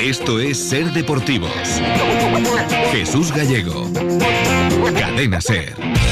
Esto es Ser Deportivos. Jesús Gallego. Cadena Ser.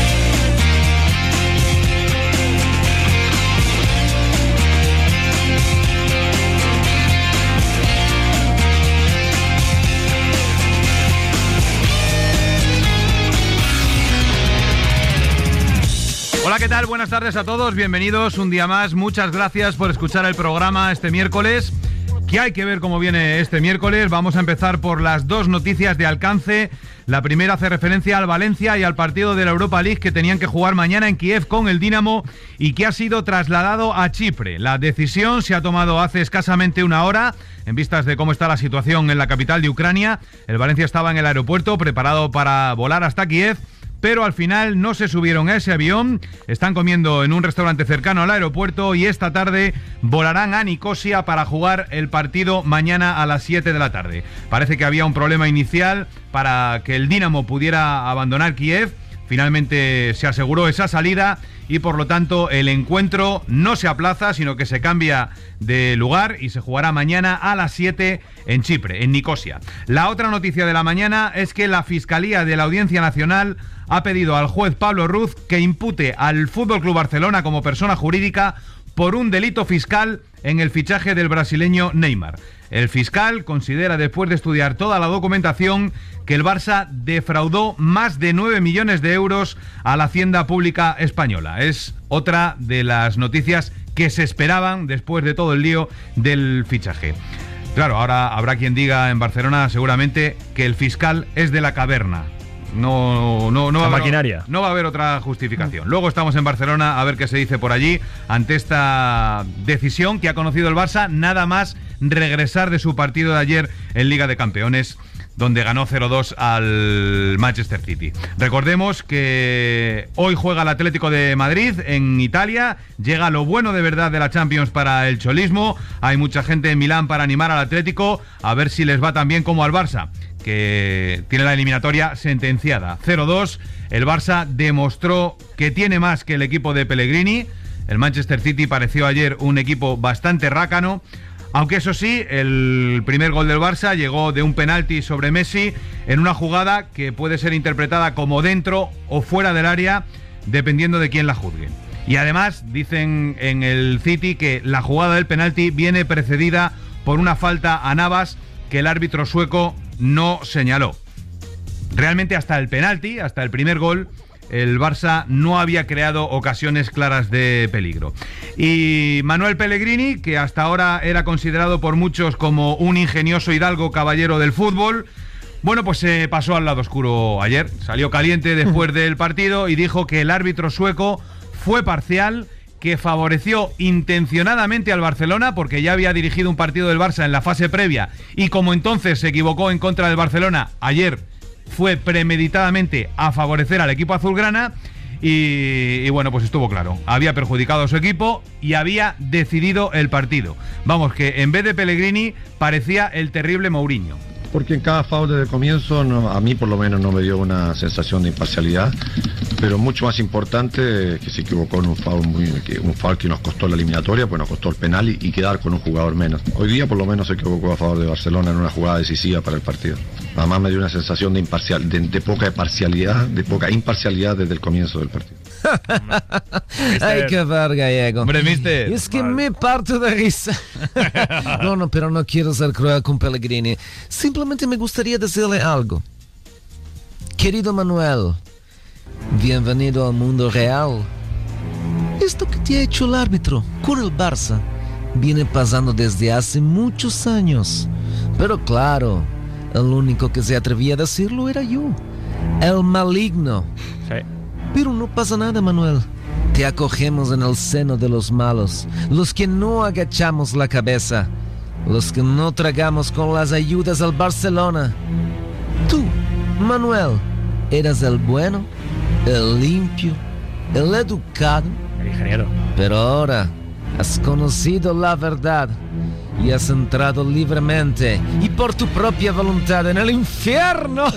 Hola, ¿qué tal? Buenas tardes a todos, bienvenidos un día más. Muchas gracias por escuchar el programa este miércoles. ¿Qué hay que ver cómo viene este miércoles? Vamos a empezar por las dos noticias de alcance. La primera hace referencia al Valencia y al partido de la Europa League que tenían que jugar mañana en Kiev con el Dinamo y que ha sido trasladado a Chipre. La decisión se ha tomado hace escasamente una hora en vistas de cómo está la situación en la capital de Ucrania. El Valencia estaba en el aeropuerto preparado para volar hasta Kiev, pero al final no se subieron a ese avión, están comiendo en un restaurante cercano al aeropuerto y esta tarde volarán a Nicosia para jugar el partido mañana a las 7 de la tarde. Parece que había un problema inicial para que el Dinamo pudiera abandonar Kiev. Finalmente se aseguró esa salida y por lo tanto el encuentro no se aplaza, sino que se cambia de lugar y se jugará mañana a las 7 en Chipre, en Nicosia. La otra noticia de la mañana es que la Fiscalía de la Audiencia Nacional ha pedido al juez Pablo Ruz que impute al FC Barcelona como persona jurídica por un delito fiscal en el fichaje del brasileño Neymar. El fiscal considera, después de estudiar toda la documentación, que el Barça defraudó más de 9 millones de euros a la hacienda pública española. Es otra de las noticias que se esperaban después de todo el lío del fichaje. Claro, ahora habrá quien diga en Barcelona seguramente que el fiscal es de la caverna. No va a haber otra justificación. Luego estamos en Barcelona a ver qué se dice por allí ante esta decisión que ha conocido el Barça, nada más regresar de su partido de ayer en Liga de Campeones, donde ganó 0-2 al Manchester City. Recordemos que hoy juega el Atlético de Madrid en Italia, llega lo bueno de verdad de la Champions para el cholismo, hay mucha gente en Milán para animar al Atlético, a ver si les va tan bien como al Barça, que tiene la eliminatoria sentenciada. 0-2, el Barça demostró que tiene más que el equipo de Pellegrini. El Manchester City pareció ayer un equipo bastante rácano, aunque eso sí, el primer gol del Barça llegó de un penalti sobre Messi en una jugada que puede ser interpretada como dentro o fuera del área, dependiendo de quién la juzgue. Y además dicen en el City que la jugada del penalti viene precedida por una falta a Navas que el árbitro sueco no señaló. Realmente hasta el penalti, hasta el primer gol, el Barça no había creado ocasiones claras de peligro. Y Manuel Pellegrini, que hasta ahora era considerado por muchos como un ingenioso hidalgo caballero del fútbol, bueno, pues se pasó al lado oscuro ayer. Salió caliente después del partido y dijo que el árbitro sueco fue parcial, que favoreció intencionadamente al Barcelona porque ya había dirigido un partido del Barça en la fase previa y como entonces se equivocó en contra del Barcelona, ayer fue premeditadamente a favorecer al equipo azulgrana y bueno, pues estuvo claro. Había perjudicado a su equipo y había decidido el partido. Vamos, que en vez de Pellegrini parecía el terrible Mourinho. Porque en cada foul desde el comienzo, a mí por lo menos no me dio una sensación de imparcialidad, pero mucho más importante que se equivocó en un foul que nos costó la eliminatoria, pues nos costó el penal y quedar con un jugador menos. Hoy día por lo menos se equivocó a favor de Barcelona en una jugada decisiva para el partido. Además me dio una sensación de poca parcialidad, de poca imparcialidad desde el comienzo del partido. Hay que ver, Gallego. Hombre, mister. Es que me parto de risa. No, pero no quiero ser cruel con Pellegrini. Simplemente me gustaría decirle algo. Querido Manuel, bienvenido al mundo real. Esto que te ha hecho el árbitro con el Barça viene pasando desde hace muchos años. Pero claro, el único que se atrevía a decirlo era yo, el maligno. Sí. Pero no pasa nada, Manuel. Te acogemos en el seno de los malos, los que no agachamos la cabeza, los que no tragamos con las ayudas del Barcelona. Tú, Manuel, eras el bueno, el limpio, el educado. El ingeniero. Pero ahora has conocido la verdad y has entrado libremente y por tu propia voluntad en el infierno.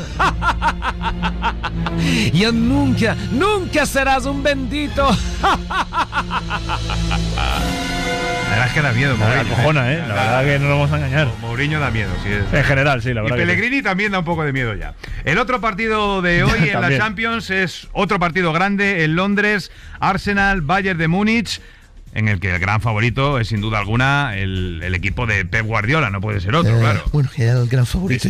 Ya nunca serás un bendito. La verdad es que da miedo, Mourinho. Acojona, La verdad que no lo vamos a engañar. Mourinho da miedo, sí. En general, sí, la verdad. Y Pellegrini también da un poco de miedo ya. El otro partido de hoy en la Champions es otro partido grande en Londres, Arsenal, Bayern de Múnich, en el que el gran favorito es sin duda alguna el equipo de Pep Guardiola, no puede ser otro, claro. Bueno, que el gran favorito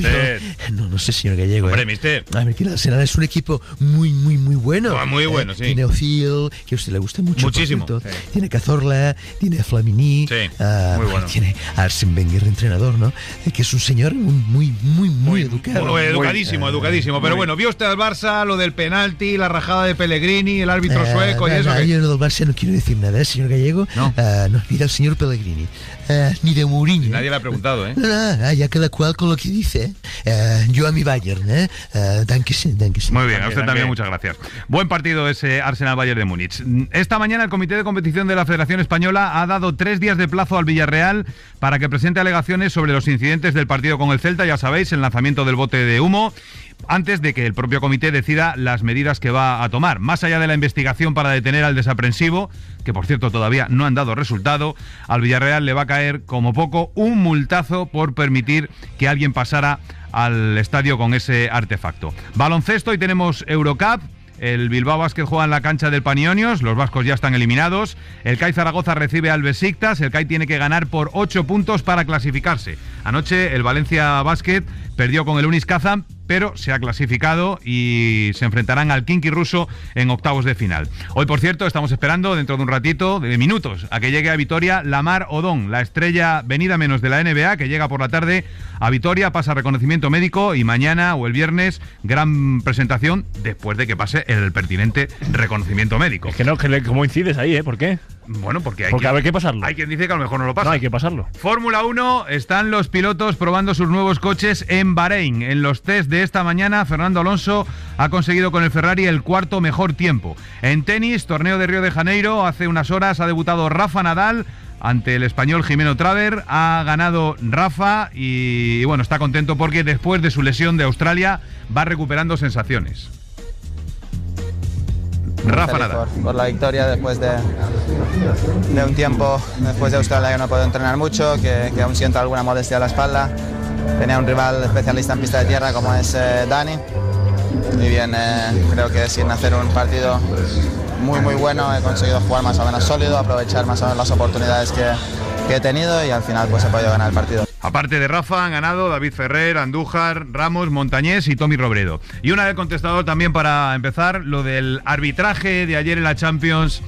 no sé, señor Gallego. Hombre, mister. A ver, que el Arsenal es un equipo muy bueno. Muy bueno, sí. Tiene Ozil, que a usted le gusta mucho. Muchísimo. Sí. Tiene Cazorla, tiene Flamini. Sí, muy bueno. Tiene Arsene Wenger, entrenador, ¿no? Que es un señor muy educado. Educadísimo. Pero bueno, ¿vio usted al Barça, lo del penalti, la rajada de Pellegrini, el árbitro sueco y eso? Yo del Barça no quiero decir nada, señor Gallego. No. Ni del señor Pellegrini, ni de Mourinho. Nadie le ha preguntado, ¿eh? No, ya cada cual con lo que dice. Yo a mi Bayern, Dankeschön. Muy bien, a usted también muchas gracias. Buen partido ese Arsenal-Bayern de Múnich. Esta mañana el Comité de Competición de la Federación Española ha dado 3 días de plazo al Villarreal para que presente alegaciones sobre los incidentes del partido con el Celta, ya sabéis, el lanzamiento del bote de humo, antes de que el propio comité decida las medidas que va a tomar. Más allá de la investigación para detener al desaprensivo, que por cierto todavía no han dado resultado, al Villarreal le va a caer como poco un multazo por permitir que alguien pasara al estadio con ese artefacto. Baloncesto, y tenemos Eurocup. El Bilbao Basket juega en la cancha del Panionios, los vascos ya están eliminados. El CAI Zaragoza recibe al Besiktas, el CAI tiene que ganar por 8 puntos para clasificarse. Anoche el Valencia Basket perdió con el Unis Kazan, pero se ha clasificado y se enfrentarán al Khimki ruso en octavos de final. Hoy, por cierto, estamos esperando dentro de un ratito, de minutos, a que llegue a Vitoria Lamar Odón, la estrella venida menos de la NBA, que llega por la tarde a Vitoria, pasa reconocimiento médico y mañana o el viernes gran presentación después de que pase el pertinente reconocimiento médico. Es que no, ¿cómo incides ahí, ¿Por qué? Bueno, porque a ver, ¿qué pasarlo? Hay quien dice que a lo mejor no lo pasa. No, hay que pasarlo. Fórmula 1, están los pilotos probando sus nuevos coches en Bahrein. En los test de esta mañana, Fernando Alonso ha conseguido con el Ferrari el 4º mejor tiempo. En tenis, torneo de Río de Janeiro, hace unas horas ha debutado Rafa Nadal ante el español Jimeno Traver. Ha ganado Rafa y bueno, está contento porque después de su lesión de Australia va recuperando sensaciones. Rafa Nadal. Por la victoria después de un tiempo, después de Australia, que no puedo entrenar mucho, que aún siento alguna molestia a la espalda. Tenía un rival especialista en pista de tierra como es Dani. Y bien, creo que sin hacer un partido muy bueno he conseguido jugar más o menos sólido, aprovechar más o menos las oportunidades que he tenido y al final pues he podido ganar el partido. Aparte de Rafa, han ganado David Ferrer, Andújar, Ramos, Montañés y Tommy Robredo. Y una del contestador también para empezar, lo del arbitraje de ayer en la Champions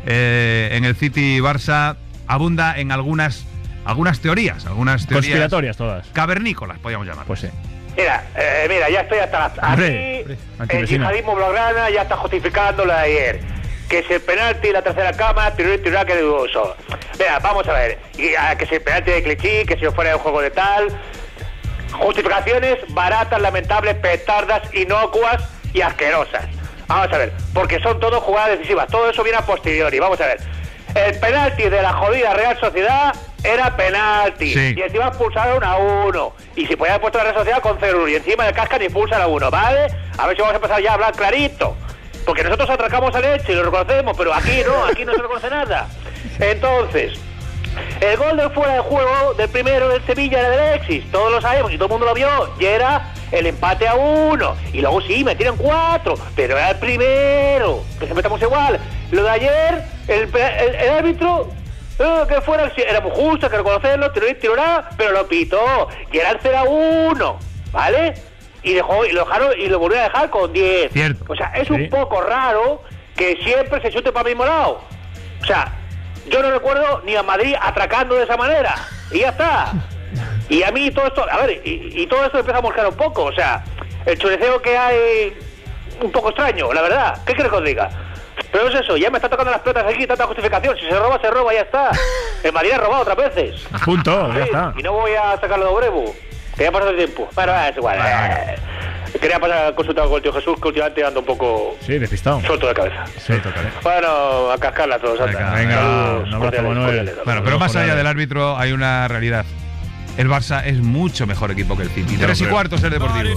en el City-Barça abunda en algunas teorías. Conspiratorias todas. Cavernícolas, podríamos llamar. Pues sí. Mira, ya estoy hasta las... Aquí el yihadismo blaugrana ya está justificando lo de ayer. Que si el penalti, la tercera cama, tiró que dudoso. Mira, vamos a ver. Que si el penalti de Clichy, que si fuera un juego de tal... Justificaciones baratas, lamentables, petardas, inocuas y asquerosas. Vamos a ver, porque son todo jugadas decisivas. Todo eso viene a posteriori. Vamos a ver. El penalti de la jodida Real Sociedad era penalti. Sí. Y encima expulsaron a uno. Y si podían haber puesto la Real Sociedad con 0-1. Y encima le cascan y expulsan a uno, ¿vale? A ver si vamos a empezar ya a hablar clarito. Porque nosotros atracamos a leche y lo reconocemos, pero aquí no se reconoce nada. Entonces, el gol de fuera de juego del primero del Sevilla era de Alexis, todos lo sabemos y todo el mundo lo vio, y era el empate a 1. Y luego sí, metieron 4, pero era el primero, que siempre estamos igual. Lo de ayer, el árbitro, que fuera, era muy justo, hay que reconocerlo, tiró, pero lo pitó, y era el 0-1, ¿vale? Y lo dejaron y lo volvió a dejar con 10. Cierto. O sea, es un poco raro que siempre se chute para el mismo lado. O sea, yo no recuerdo ni a Madrid atracando de esa manera. Y ya está. Y a mí todo esto, a ver, y todo esto empieza a mosquear un poco. O sea, el chureceo que hay un poco extraño, la verdad. ¿Qué quieres que os diga? Pero es eso, ya me está tocando las pelotas aquí, tanta justificación. Si se roba, ya está. El Madrid ha robado otras veces. Punto, ya está. Y no voy a sacarlo de Obrevo. Que ya pasó el tiempo. Bueno, es igual. Quería pasar a consultar con el tío Jesús, que últimamente ando un poco... Sí, despistado. Suelto de cabeza. Suelto de cabeza. Bueno, a cascarla todos. Venga, un abrazo, Manuel. Bueno, pero más allá del árbitro hay una realidad. El Barça es mucho mejor equipo que el City. 3:15, Ser Deportivo.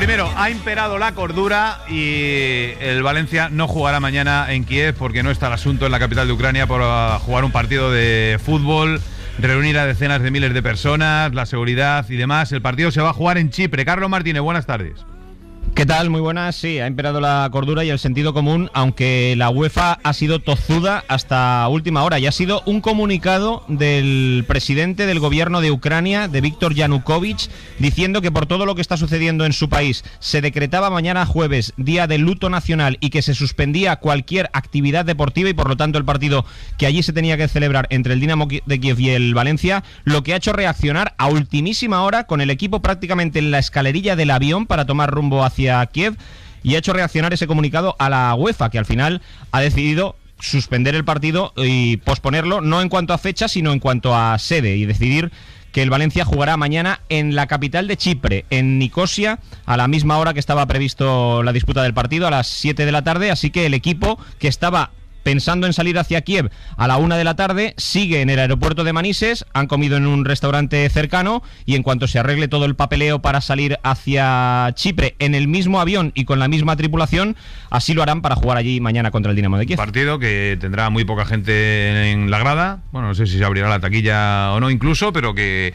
primero, ha imperado la cordura y el Valencia no jugará mañana en Kiev porque no está el asunto en la capital de Ucrania por jugar un partido de fútbol, reunir a decenas de miles de personas, la seguridad y demás. El partido se va a jugar en Chipre. Carlos Martínez, buenas tardes. ¿Qué tal? Muy buenas. Sí, ha imperado la cordura y el sentido común, aunque la UEFA ha sido tozuda hasta última hora. Y ha sido un comunicado del presidente del gobierno de Ucrania, de Víctor Yanukovych, diciendo que por todo lo que está sucediendo en su país se decretaba mañana jueves día de luto nacional y que se suspendía cualquier actividad deportiva y por lo tanto el partido que allí se tenía que celebrar entre el Dinamo de Kiev y el Valencia, lo que ha hecho reaccionar a ultimísima hora con el equipo prácticamente en la escalerilla del avión para tomar rumbo hacia Kiev, y ha hecho reaccionar ese comunicado a la UEFA, que al final ha decidido suspender el partido y posponerlo, no en cuanto a fecha, sino en cuanto a sede, y decidir que el Valencia jugará mañana en la capital de Chipre, en Nicosia, a la misma hora que estaba previsto la disputa del partido, a las 7 de la tarde, así que el equipo que estaba pensando en salir hacia Kiev a la 1 de la tarde, sigue en el aeropuerto de Manises, han comido en un restaurante cercano y en cuanto se arregle todo el papeleo para salir hacia Chipre en el mismo avión y con la misma tripulación, así lo harán para jugar allí mañana contra el Dinamo de Kiev. Partido que tendrá muy poca gente en la grada, bueno, no sé si se abrirá la taquilla o no incluso, pero que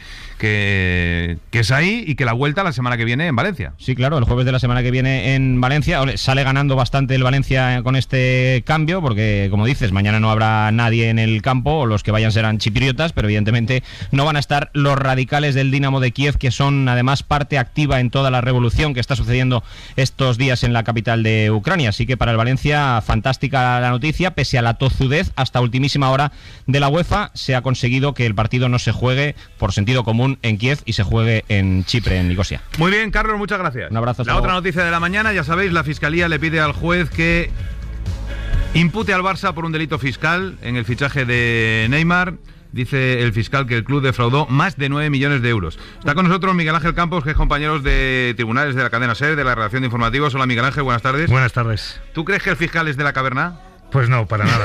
es ahí y que la vuelta la semana que viene en Valencia. Sí, claro, el jueves de la semana que viene en Valencia. Sale ganando bastante el Valencia con este cambio porque, como dices, mañana no habrá nadie en el campo, o los que vayan serán chipriotas, pero evidentemente no van a estar los radicales del Dinamo de Kiev, que son además parte activa en toda la revolución que está sucediendo estos días en la capital de Ucrania. Así que para el Valencia, fantástica la noticia, pese a la tozudez hasta ultimísima hora de la UEFA, se ha conseguido que el partido no se juegue por sentido común en Kiev y se juegue en Chipre, en Nicosia. Muy bien, Carlos, muchas gracias. Un abrazo. La otra noticia de la mañana, ya sabéis, la Fiscalía le pide al juez que impute al Barça por un delito fiscal en el fichaje de Neymar. Dice el fiscal que el club defraudó más de 9 millones de euros. Está con nosotros Miguel Ángel Campos, que es compañero de tribunales de la cadena SER, de la redacción de informativos. Hola, Miguel Ángel, buenas tardes. Buenas tardes. ¿Tú crees que el fiscal es de la caverna? Pues no, para nada.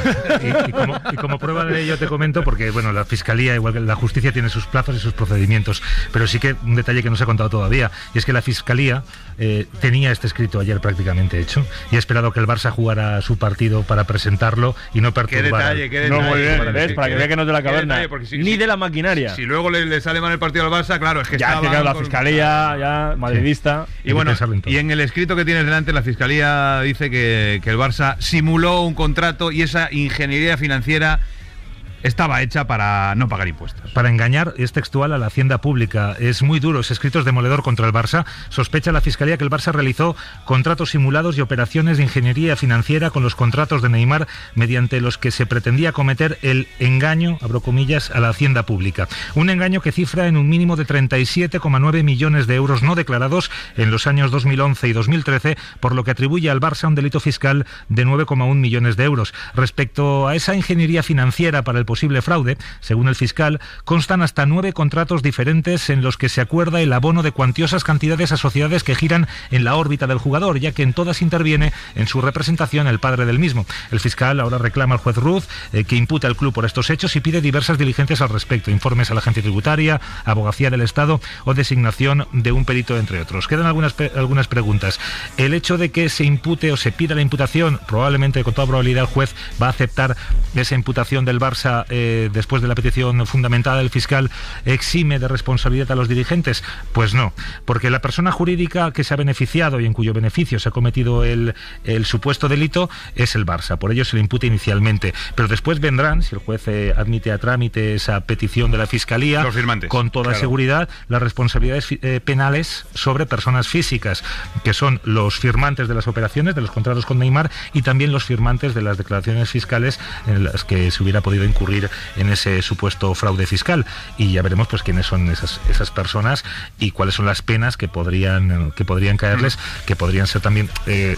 Y como prueba de ello te comento, porque bueno, la Fiscalía, igual que la Justicia, tiene sus plazos y sus procedimientos, pero sí que un detalle que no se ha contado todavía, y es que la Fiscalía tenía este escrito ayer prácticamente hecho, y ha esperado que el Barça jugara su partido para presentarlo y no perturbar. Qué detalle. No, muy bien, ¿ves? Para que vea que no es de la caverna, ni de la maquinaria. Si luego le sale mal el partido al Barça, claro, es que ya estaba la Fiscalía, ya madridista. Sí. Y bueno, y en el escrito que tienes delante, la Fiscalía dice que el Barça simuló un contrato y esa ingeniería financiera estaba hecha para no pagar impuestos. Para engañar, es textual, a la hacienda pública. Es muy duro, ese escrito es demoledor contra el Barça. Sospecha la Fiscalía que el Barça realizó contratos simulados y operaciones de ingeniería financiera con los contratos de Neymar, mediante los que se pretendía cometer el engaño, abro comillas, a la hacienda pública. Un engaño que cifra en un mínimo de 37,9 millones de euros no declarados en los años 2011 y 2013, por lo que atribuye al Barça un delito fiscal de 9,1 millones de euros. Respecto a esa ingeniería financiera para el posible fraude, según el fiscal, constan hasta 9 contratos diferentes en los que se acuerda el abono de cuantiosas cantidades a sociedades que giran en la órbita del jugador, ya que en todas interviene en su representación el padre del mismo. El fiscal ahora reclama al juez Ruz que impute al club por estos hechos y pide diversas diligencias al respecto, informes a la agencia tributaria, abogacía del Estado o designación de un perito, entre otros. Quedan algunas preguntas. El hecho de que se impute o se pida la imputación, probablemente, con toda probabilidad, el juez va a aceptar esa imputación del Barça después de la petición fundamentada del fiscal, ¿exime de responsabilidad a los dirigentes? Pues no, porque la persona jurídica que se ha beneficiado y en cuyo beneficio se ha cometido el supuesto delito es el Barça, por ello se le imputa inicialmente, pero después vendrán, si el juez admite a trámite esa petición de la Fiscalía, los firmantes, con toda seguridad, las responsabilidades penales sobre personas físicas, que son los firmantes de las operaciones, de los contratos con Neymar, y también los firmantes de las declaraciones fiscales en las que se hubiera podido incurrir en ese supuesto fraude fiscal, y ya veremos pues quiénes son esas personas y cuáles son las penas que podrían caerles, que podrían ser también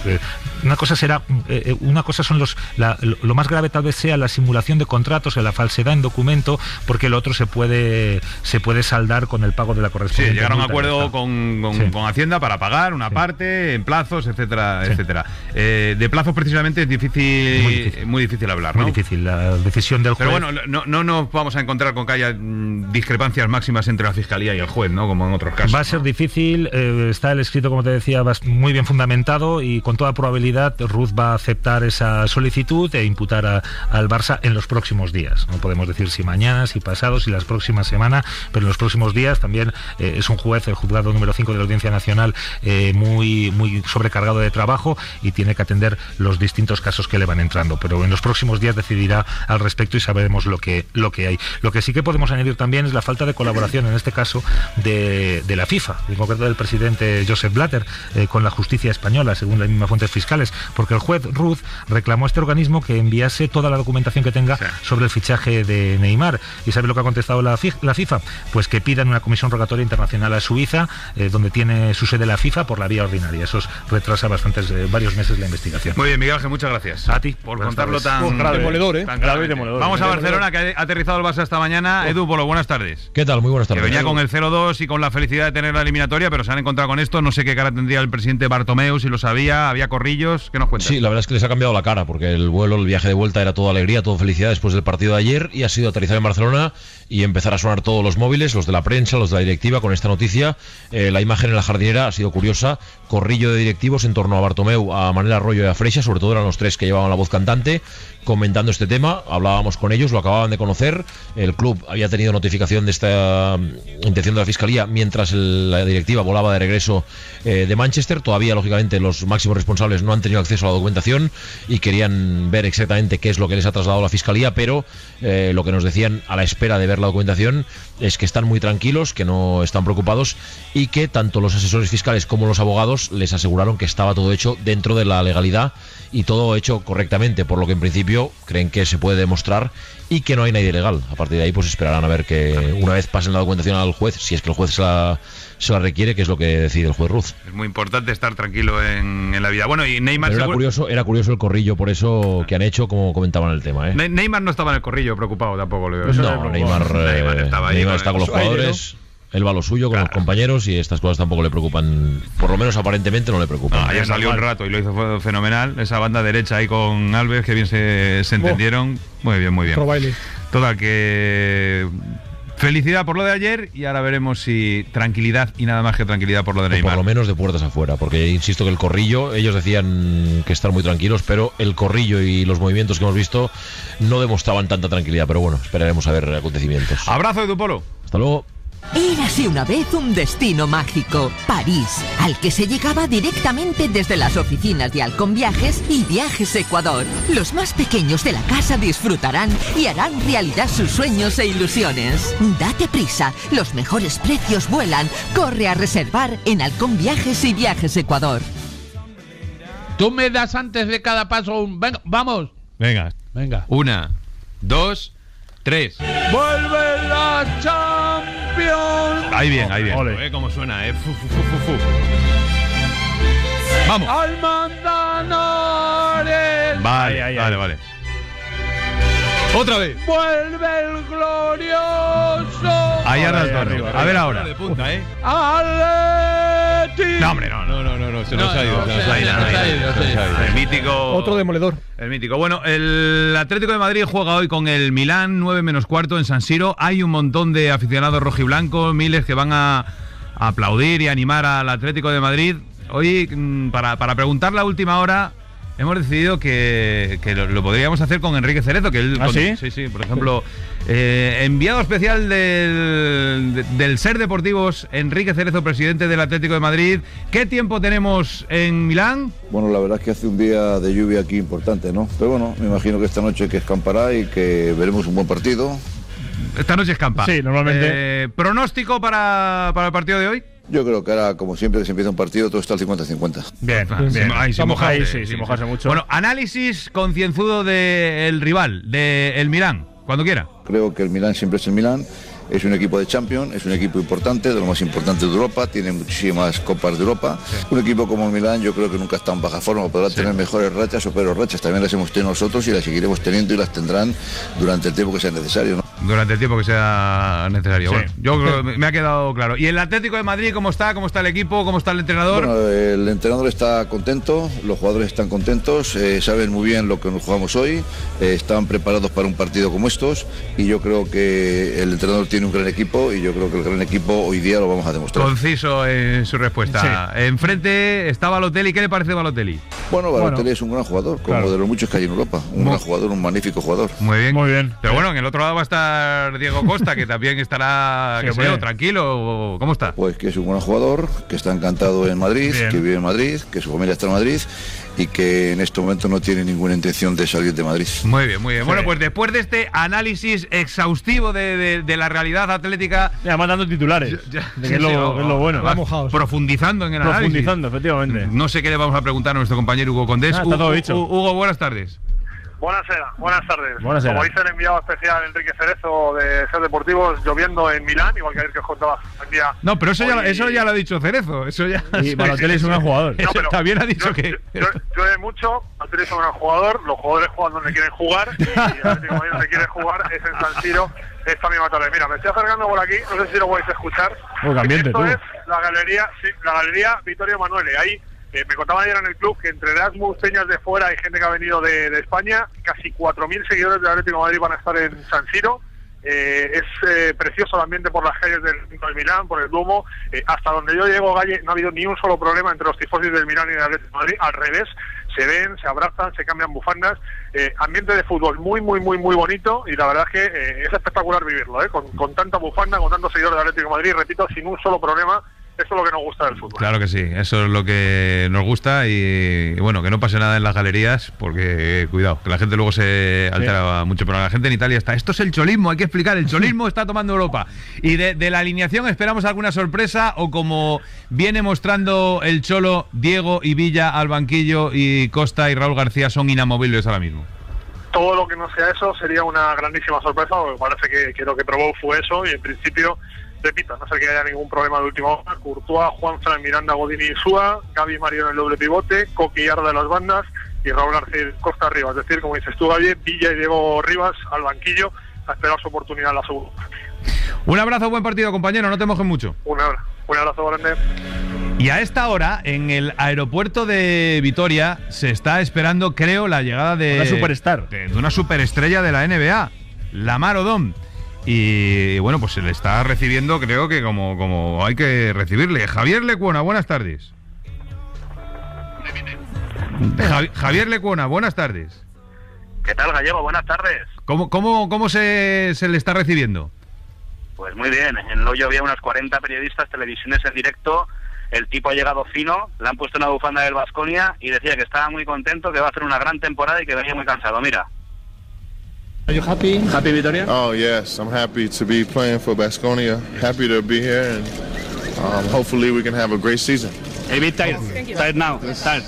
una cosa son lo más grave tal vez sea la simulación de contratos, la falsedad en documento, porque el otro se puede saldar con el pago de la correspondiente. Sí, llegar a un acuerdo con Hacienda para pagar una parte en plazos, etcétera, etcétera. De plazos precisamente es difícil, muy difícil hablar, ¿no? Muy difícil. La decisión del juez bueno, no nos vamos a encontrar con que haya discrepancias máximas entre la Fiscalía y el juez, ¿no? Como en otros casos. Va a ser difícil, está el escrito, como te decía, muy bien fundamentado y con toda probabilidad Ruz va a aceptar esa solicitud e imputar al Barça en los próximos días. No podemos decir si mañana, si pasado, si las próximas semanas, pero en los próximos días. También es un juez, el juzgado número 5 de la Audiencia Nacional, muy sobrecargado de trabajo y tiene que atender los distintos casos que le van entrando, pero en los próximos días decidirá al respecto y sabremos lo que hay. Lo que sí que podemos añadir también es la falta de colaboración, en este caso, de la FIFA, en concreto del presidente Josep Blatter, con la justicia española, según las mismas fuentes fiscales, porque el juez Ruz reclamó a este organismo que enviase toda la documentación que tenga sobre el fichaje de Neymar. ¿Y sabe lo que ha contestado la FIFA? Pues que pidan una comisión rogatoria internacional a Suiza, donde tiene su sede la FIFA, por la vía ordinaria. Eso retrasa varios meses la investigación. Muy bien, Miguel Ángel, muchas gracias a ti por contarlo tan demoledor, tan grave y demoledor. Vamos a Barcelona, que ha aterrizado el Barça esta mañana. Edu Polo, buenas tardes. ¿Qué tal? Muy buenas tardes. Que venía con el 0-2 y con la felicidad de tener la eliminatoria, pero se han encontrado con esto. No sé qué cara tendría el presidente Bartomeu, si lo sabía. Había corrillos. ¿Qué nos cuentas? Sí, la verdad es que les ha cambiado la cara, porque el viaje de vuelta era toda alegría, toda felicidad después del partido de ayer, y ha sido aterrizar en Barcelona y empezar a sonar todos los móviles, los de la prensa, los de la directiva, con esta noticia. La imagen en la jardinera ha sido curiosa, corrillo de directivos en torno a Bartomeu, a Manel Arroyo y a Freixa, sobre todo eran los tres que llevaban la voz cantante, comentando este tema. Hablábamos con ellos, lo acababan de conocer. El club había tenido notificación de esta intención de la Fiscalía mientras la directiva volaba de regreso de Manchester. Todavía, lógicamente, los máximos responsables no han tenido acceso a la documentación y querían ver exactamente qué es lo que les ha trasladado la Fiscalía, pero lo que nos decían a la espera de ver la documentación es que están muy tranquilos, que no están preocupados y que tanto los asesores fiscales como los abogados les aseguraron que estaba todo hecho dentro de la legalidad y todo hecho correctamente, por lo que en principio creen que se puede demostrar y que no hay nadie ilegal. A partir de ahí pues esperarán a ver que una vez pasen la documentación al juez, si es que el juez se la requiere, que es lo que decide el juez Ruz. Es muy importante estar tranquilo en la vida. Bueno, y Neymar... Pero era curioso el corrillo, por eso que han hecho, como comentaban el tema. Neymar no estaba en el corrillo, preocupado tampoco. No, Neymar está con los jugadores... Él va a lo suyo con los compañeros y estas cosas tampoco le preocupan, por lo menos aparentemente no le preocupan. Ayer salió un rato y lo hizo fenomenal, esa banda derecha ahí con Alves, que bien se entendieron. Muy bien, muy bien. Total, que felicidad por lo de ayer y ahora veremos si tranquilidad y nada más que tranquilidad por lo de Neymar. Por lo menos de puertas afuera, porque insisto que el corrillo, ellos decían que están muy tranquilos, pero el corrillo y los movimientos que hemos visto no demostraban tanta tranquilidad, pero bueno, esperaremos a ver acontecimientos. Abrazo, Edu Polo. Hasta luego. Érase una vez un destino mágico, París, al que se llegaba directamente desde las oficinas de Halcón Viajes y Viajes Ecuador. Los más pequeños de la casa disfrutarán y harán realidad sus sueños e ilusiones. Date prisa, los mejores precios vuelan. Corre a reservar en Halcón Viajes y Viajes Ecuador. Tú me das antes de cada paso un... Venga, vamos. Venga. 1, 2, 3. ¡Vuelve la Champions! Ahí bien. Cómo suena, Vamos. ¡Al Manzanares! Vale. Otra vez. ¡Vuelve el glorioso! Ahí anda el tono. A ver ahora. De punta, ¡Atleti! No, hombre, no. Se nos ha ido. El mítico. Otro demoledor. El mítico. Bueno, el Atlético de Madrid juega hoy con el Milán, 9:15 en San Siro. Hay un montón de aficionados rojiblancos, miles que van a aplaudir y animar al Atlético de Madrid. Hoy, para preguntar la última hora, hemos decidido que lo podríamos hacer con Enrique Cerezo, que él... Sí, por ejemplo, enviado especial del Ser Deportivos, Enrique Cerezo, presidente del Atlético de Madrid. ¿Qué tiempo tenemos en Milán? Bueno, la verdad es que hace un día de lluvia aquí importante, ¿no? Pero bueno, me imagino que esta noche que escampará y que veremos un buen partido. Esta noche escampa. Sí, normalmente. ¿Pronóstico para el partido de hoy? Yo creo que ahora, como siempre que se empieza un partido, todo está al 50-50. Bien. Sin mojarse mucho. Bueno, análisis concienzudo del rival, del Milán, cuando quiera. Creo que el Milán siempre es el Milán. Es un equipo de Champions, es un equipo importante, de lo más importante de Europa, tiene muchísimas copas de Europa. Un equipo como el Milán yo creo que nunca está en baja forma, podrá tener mejores rachas o peores rachas, también las hemos tenido nosotros y las seguiremos teniendo y las tendrán durante el tiempo que sea necesario, ¿no? durante el tiempo que sea necesario. Sí. Bueno, yo creo que me ha quedado claro. ¿Y el Atlético de Madrid cómo está? ¿Cómo está el equipo? ¿Cómo está el entrenador? Bueno, el entrenador está contento, los jugadores están contentos, saben muy bien lo que nos jugamos hoy, están preparados para un partido como estos y yo creo que el entrenador tiene un gran equipo y yo creo que el gran equipo hoy día lo vamos a demostrar. Conciso en su respuesta. Sí. Enfrente está Balotelli. ¿Qué le parece Balotelli? Bueno, Balotelli es un gran jugador, como de los muchos que hay en Europa. Un gran jugador, un magnífico jugador. Muy bien. Muy bien. Pero bueno, en el otro lado va a estar Diego Costa, que también estará tranquilo. ¿Cómo está? Pues que es un buen jugador, que está encantado en Madrid, Bien. que vive en Madrid, que su familia está en Madrid y que en este momento no tiene ninguna intención de salir de Madrid. Muy bien, muy bien. Sí. Bueno, pues después de este análisis exhaustivo de la realidad atlética... Ya mandando titulares. Que es lo bueno. Profundizando en el análisis. Profundizando, efectivamente. No sé qué le vamos a preguntar a nuestro compañero Hugo Condés. Está todo dicho. Hugo, buenas tardes. Buenas tardes. Buenas Como dice el enviado especial Enrique Cerezo de Ser Deportivos, lloviendo en Milán, igual que ayer que os contaba el día. No, pero eso ya lo ha dicho Cerezo. Eso ya. Y Balotelli es un gran jugador. No, pero también ha dicho que. Llueve mucho, Balotelli es un gran jugador, los jugadores juegan donde quieren jugar, y el Atlético de Madrid donde quiere jugar es en San Siro esta misma tarde. Mira, me estoy acercando por aquí, no sé si lo vais a escuchar. Esto es la galería Vittorio Emanuele. Ahí me contaban ayer en el club que entre Erasmus, peñas de fuera y gente que ha venido de España, casi 4.000 seguidores del Atlético de Madrid van a estar en San Siro. Es precioso el ambiente por las calles del Milán, por el Duomo. Hasta donde yo llego, Galle, no ha habido ni un solo problema entre los tifosis del Milán y del Atlético de Madrid. Al revés, se ven, se abrazan, se cambian bufandas. Ambiente de fútbol muy bonito y la verdad es que es espectacular vivirlo, con tanta bufanda, con tantos seguidores del Atlético de Madrid, repito, sin un solo problema. Eso es lo que nos gusta del fútbol. Claro que sí, eso es lo que nos gusta y bueno, que no pase nada en las galerías porque, cuidado, que la gente luego se altera mucho, pero la gente en Italia está, esto es el cholismo, hay que explicar, el cholismo está tomando Europa. Y de la alineación esperamos alguna sorpresa o como viene mostrando el Cholo, Diego y Villa al banquillo y Costa y Raúl García son inamovibles ahora mismo. Todo lo que no sea eso sería una grandísima sorpresa, porque parece que lo que probó fue eso y en principio... Repito, no sé que haya ningún problema de última hora. Courtois, Juanfran, Miranda, Godín y Súa, Gavi y Mario en el doble pivote, Coque y Arda de las bandas y Raúl García Costa arriba. Es decir, como dices tú, Gavi, Villa y Diego Rivas al banquillo a esperar su oportunidad en la segunda. Un abrazo, buen partido, compañero, no te mojes mucho. Un abrazo grande. Y a esta hora, en el aeropuerto de Vitoria, se está esperando, creo, la llegada de una superstar. De una superestrella de la NBA, Lamar Odom. Y bueno, pues se le está recibiendo, creo que como hay que recibirle. Javier Lecuona, buenas tardes. Javier Lecuona, buenas tardes. ¿Qué tal, Gallego? Buenas tardes. ¿Cómo se le está recibiendo? Pues muy bien. En Loyo había unas 40 periodistas, televisiones en directo. El tipo ha llegado fino, le han puesto una bufanda del Baskonia y decía que estaba muy contento, que va a hacer una gran temporada y que venía muy cansado. Mira. Are you happy? Happy, Vitoria? Oh, yes. I'm happy to be playing for Baskonia. Happy to be here, and hopefully we can have a great season. A bit tired. Tired now. Tired.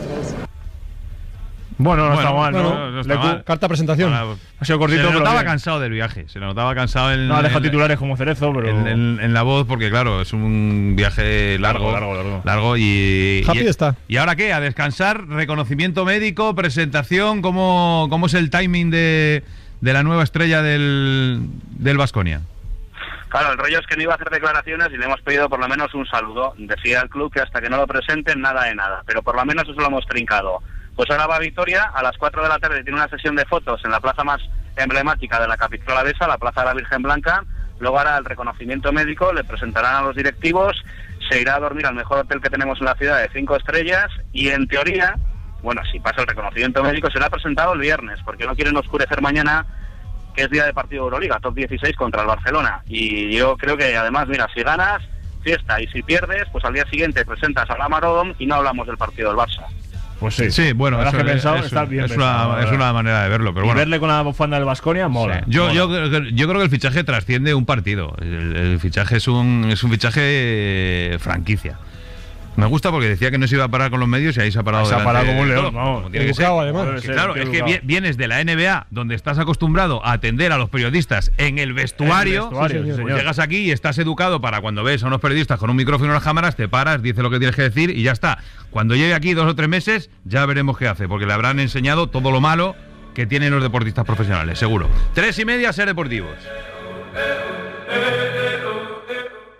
Bueno, no está mal, ¿no? No está mal. Carta presentación. Ha sido cortito, se le notaba pero cansado del viaje. Se le notaba cansado no ha dejado titulares como Cerezo, pero en la voz, porque claro, es un viaje largo y happy está. ¿Y ahora qué? A descansar, reconocimiento médico, presentación, ¿cómo es el timing de la nueva estrella del Baskonia? Claro, el rollo es que no iba a hacer declaraciones y le hemos pedido por lo menos un saludo. Decía al club que hasta que no lo presenten, nada de nada. Pero por lo menos eso lo hemos trincado. Pues ahora va a Vitoria, a las 4 de la tarde tiene una sesión de fotos en la plaza más emblemática de la capital alavesa, la Plaza de la Virgen Blanca. Luego hará el reconocimiento médico, le presentarán a los directivos, se irá a dormir al mejor hotel que tenemos en la ciudad de 5 estrellas y en teoría, bueno, si pasa el reconocimiento médico, será presentado el viernes, porque no quieren oscurecer mañana, que es día de partido de Euroliga, top 16 contra el Barcelona. Y yo creo que además, mira, si ganas, fiesta, y si pierdes, pues al día siguiente presentas a Lamar Odom y no hablamos del partido del Barça. Pues sí. Sí, bueno, eso, que pensado, está bien es una manera de verlo, pero y bueno. Verle con la bufanda del Baskonia mola. Sí. Yo creo que el fichaje trasciende un partido. El fichaje es un fichaje franquicia. Me gusta porque decía que no se iba a parar con los medios y ahí se ha parado. Se ha parado como un león, como tiene que ser. Además. Claro, es que vienes de la NBA, donde estás acostumbrado a atender a los periodistas en el vestuario. Pues llegas aquí y estás educado para cuando ves a unos periodistas con un micrófono y unas cámaras, te paras, dices lo que tienes que decir y ya está. Cuando lleve aquí 2 o 3 meses, ya veremos qué hace, porque le habrán enseñado todo lo malo que tienen los deportistas profesionales, seguro. 3:30, Ser Deportivos.